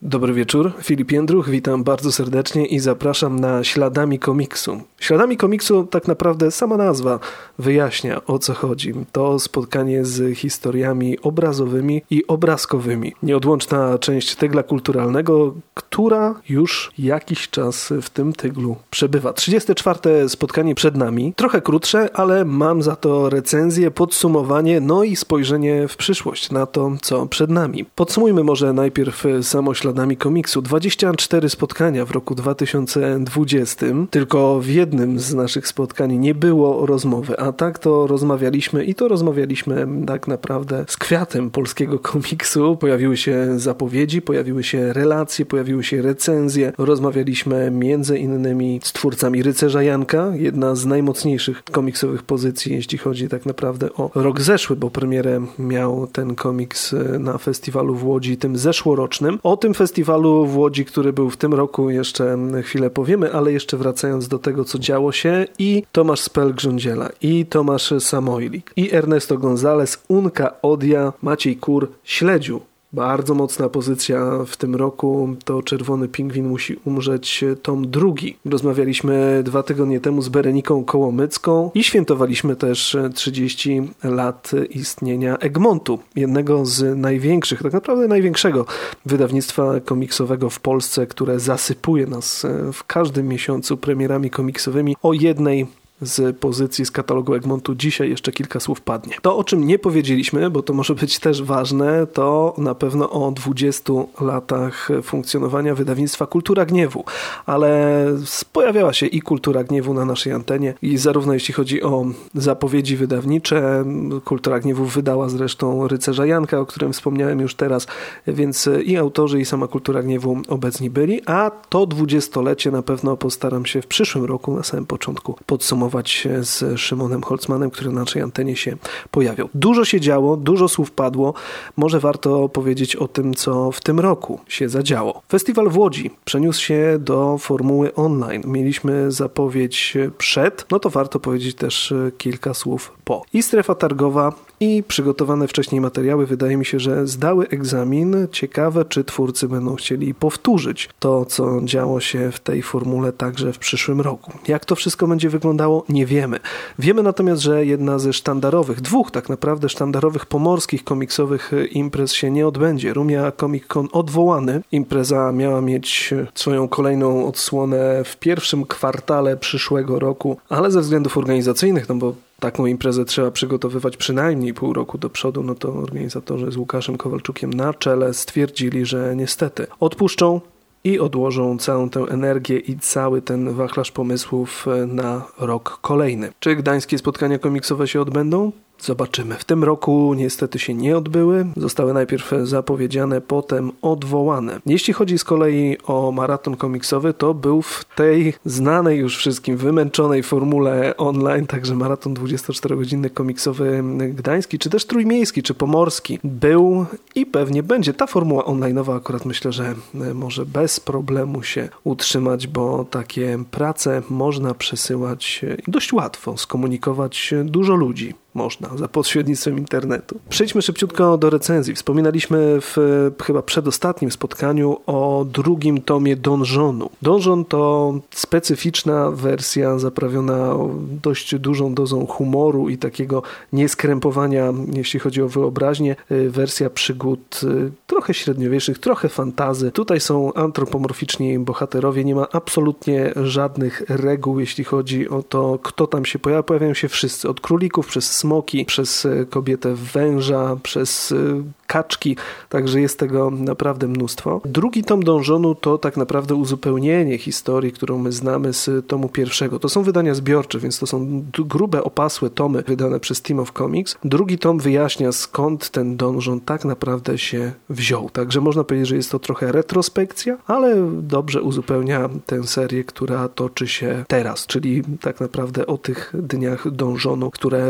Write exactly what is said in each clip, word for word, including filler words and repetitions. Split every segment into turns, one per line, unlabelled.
Dobry wieczór, Filip Jędruch, witam bardzo serdecznie i zapraszam na Śladami Komiksu. Śladami Komiksu tak naprawdę sama nazwa wyjaśnia, o co chodzi. To spotkanie z historiami obrazowymi i obrazkowymi. Nieodłączna część tygla kulturalnego, która już jakiś czas w tym tyglu przebywa. trzydzieste czwarte spotkanie przed nami, trochę krótsze, ale mam za to recenzję, podsumowanie, no i spojrzenie w przyszłość na to, co przed nami. Podsumujmy może najpierw samo Śladami Komiksu. dwadzieścia cztery spotkania w roku dwa tysiące dwudziestym. Tylko w jednym z naszych spotkań nie było rozmowy, a tak to rozmawialiśmy i to rozmawialiśmy tak naprawdę z kwiatem polskiego komiksu. Pojawiły się zapowiedzi, pojawiły się relacje, pojawiły się recenzje. Rozmawialiśmy między innymi z twórcami Rycerza Janka, jedna z najmocniejszych komiksowych pozycji, jeśli chodzi tak naprawdę o rok zeszły, bo premierę miał ten komiks na festiwalu w Łodzi, tym zeszłorocznym. O tym festiwalu w Łodzi, który był w tym roku, jeszcze chwilę powiemy, ale jeszcze wracając do tego, co działo się, i Tomasz Spel-Grządziela, i Tomasz Samojlik, i Ernesto González, Unka Odia, Maciej Kur, Śledziu. Bardzo mocna pozycja w tym roku, to Czerwony Pingwin musi umrzeć, tom drugi. Rozmawialiśmy dwa tygodnie temu z Bereniką Kołomycką i świętowaliśmy też trzydzieści lat istnienia Egmontu, jednego z największych, tak naprawdę największego wydawnictwa komiksowego w Polsce, które zasypuje nas w każdym miesiącu premierami komiksowymi. O jednej z pozycji z katalogu Egmontu dzisiaj jeszcze kilka słów padnie. To, o czym nie powiedzieliśmy, bo to może być też ważne, to na pewno o dwudziestu latach funkcjonowania wydawnictwa Kultura Gniewu, ale pojawiała się i Kultura Gniewu na naszej antenie i zarówno jeśli chodzi o zapowiedzi wydawnicze, Kultura Gniewu wydała zresztą Rycerza Janka, o którym wspomniałem już teraz, więc i autorzy, i sama Kultura Gniewu obecni byli, a to dwudziestolecie na pewno postaram się w przyszłym roku na samym początku podsumować z Szymonem Holzmanem, który na naszej antenie się pojawiał. Dużo się działo, dużo słów padło. Może warto powiedzieć o tym, co w tym roku się zadziało. Festiwal w Łodzi przeniósł się do formuły online. Mieliśmy zapowiedź przed, no to warto powiedzieć też kilka słów po. I strefa targowa, i przygotowane wcześniej materiały, wydaje mi się, że zdały egzamin. Ciekawe, czy twórcy będą chcieli powtórzyć to, co działo się w tej formule także w przyszłym roku. Jak to wszystko będzie wyglądało, nie wiemy. Wiemy natomiast, że jedna ze sztandarowych, dwóch tak naprawdę sztandarowych pomorskich komiksowych imprez się nie odbędzie. Rumia Comic Con odwołany. Impreza miała mieć swoją kolejną odsłonę w pierwszym kwartale przyszłego roku, ale ze względów organizacyjnych, no bo taką imprezę trzeba przygotowywać przynajmniej pół roku do przodu, no to organizatorzy z Łukaszem Kowalczukiem na czele stwierdzili, że niestety odpuszczą i odłożą całą tę energię i cały ten wachlarz pomysłów na rok kolejny. Czy gdańskie spotkania komiksowe się odbędą? Zobaczymy. W tym roku niestety się nie odbyły. Zostały najpierw zapowiedziane, potem odwołane. Jeśli chodzi z kolei o maraton komiksowy, to był w tej znanej już wszystkim, wymęczonej formule online, także maraton dwudziestoczterogodzinny komiksowy gdański, czy też trójmiejski, czy pomorski był i pewnie będzie. Ta formuła online'owa akurat myślę, że może bez problemu się utrzymać, bo takie prace można przesyłać dość łatwo, skomunikować dużo ludzi. Można, za pośrednictwem internetu. Przejdźmy szybciutko do recenzji. Wspominaliśmy w chyba przedostatnim spotkaniu o drugim tomie Donżonu. Donżon to specyficzna wersja zaprawiona dość dużą dozą humoru i takiego nieskrępowania, jeśli chodzi o wyobraźnię. Wersja przygód trochę średniowiecznych, trochę fantazy. Tutaj są antropomorficzni bohaterowie. Nie ma absolutnie żadnych reguł, jeśli chodzi o to, kto tam się pojawia. Pojawiają się wszyscy. Od królików przez smoki, przez kobietę węża, przez kaczki, także jest tego naprawdę mnóstwo. Drugi tom Donżonu to tak naprawdę uzupełnienie historii, którą my znamy z tomu pierwszego. To są wydania zbiorcze, więc to są grube, opasłe tomy wydane przez Team of Comics. Drugi tom wyjaśnia, skąd ten Donżon tak naprawdę się wziął. Także można powiedzieć, że jest to trochę retrospekcja, ale dobrze uzupełnia tę serię, która toczy się teraz, czyli tak naprawdę o tych dniach Donżonu, które rozpoczęły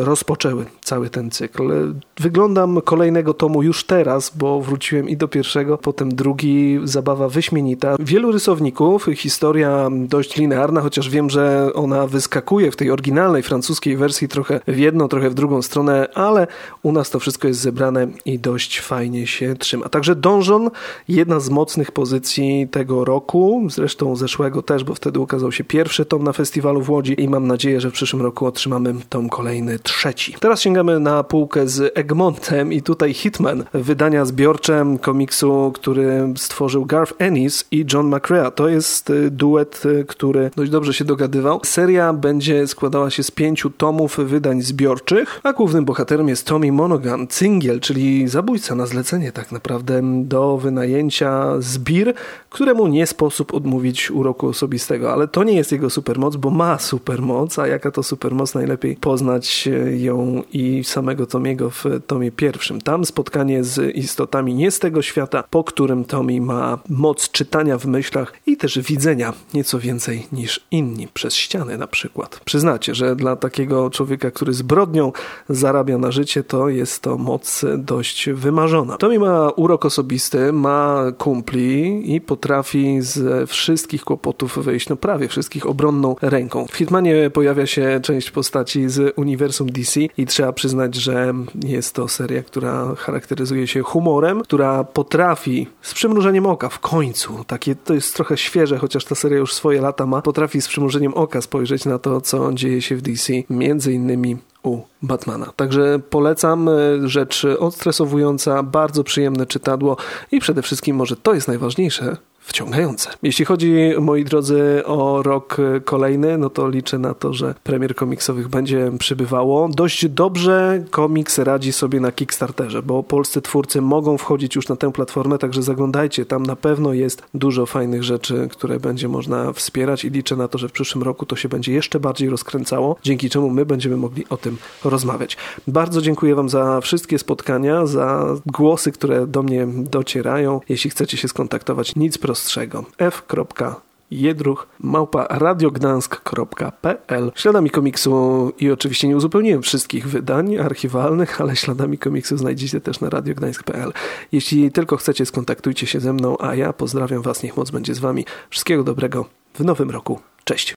rozpoczęły cały ten cykl. Wyglądam kolejnego tomu już teraz, bo wróciłem i do pierwszego, potem drugi, zabawa wyśmienita. Wielu rysowników, historia dość linearna, chociaż wiem, że ona wyskakuje w tej oryginalnej francuskiej wersji trochę w jedną, trochę w drugą stronę, ale u nas to wszystko jest zebrane i dość fajnie się trzyma. Także Donjon, jedna z mocnych pozycji tego roku, zresztą zeszłego też, bo wtedy ukazał się pierwszy tom na festiwalu w Łodzi i mam nadzieję, że w przyszłym roku otrzymamy tom kolejny, trzeci. Teraz sięgamy na półkę z Egmontem i tutaj Hitman, wydania zbiorcze komiksu, który stworzył Garth Ennis i John McCrea. To jest duet, który dość dobrze się dogadywał. Seria będzie składała się z pięciu tomów wydań zbiorczych, a głównym bohaterem jest Tommy Monaghan, cyngiel, czyli zabójca na zlecenie tak naprawdę do wynajęcia zbir, któremu nie sposób odmówić uroku osobistego, ale to nie jest jego supermoc, bo ma supermoc, a jaka to supermoc, najlepiej poznać ją i samego Tomiego w tomie pierwszym. Tam spotkanie z istotami nie z tego świata, po którym Tommy ma moc czytania w myślach i też widzenia nieco więcej niż inni, przez ściany na przykład. Przyznacie, że dla takiego człowieka, który zbrodnią zarabia na życie, to jest to moc dość wymarzona. Tommy ma urok osobisty, ma kumpli i potrafi z wszystkich kłopotów wyjść, no prawie wszystkich, obronną ręką. W Hitmanie pojawia się część postaci z uniwersum D C i trzeba przyznać, że jest to seria, która charakteryzuje się humorem, która potrafi z przymrużeniem oka w końcu, takie to jest trochę świeże, chociaż ta seria już swoje lata ma, potrafi z przymrużeniem oka spojrzeć na to, co dzieje się w D C, między innymi u Batmana. Także polecam, rzecz odstresowująca, bardzo przyjemne czytadło i przede wszystkim może to jest najważniejsze, wciągające. Jeśli chodzi, moi drodzy, o rok kolejny, no to liczę na to, że premier komiksowych będzie przybywało. Dość dobrze komiks radzi sobie na Kickstarterze, bo polscy twórcy mogą wchodzić już na tę platformę, także zaglądajcie, tam na pewno jest dużo fajnych rzeczy, które będzie można wspierać i liczę na to, że w przyszłym roku to się będzie jeszcze bardziej rozkręcało, dzięki czemu my będziemy mogli o tym rozmawiać. Bardzo dziękuję Wam za wszystkie spotkania, za głosy, które do mnie docierają. Jeśli chcecie się skontaktować, nic prostego. f. jedruch małpa radiogdansk kropka p l. Śladami komiksu i oczywiście nie uzupełniłem wszystkich wydań archiwalnych, ale śladami komiksu znajdziecie też na radiogdańsk kropka p l. Jeśli tylko chcecie, skontaktujcie się ze mną, a ja pozdrawiam Was, niech moc będzie z Wami. Wszystkiego dobrego w nowym roku. Cześć!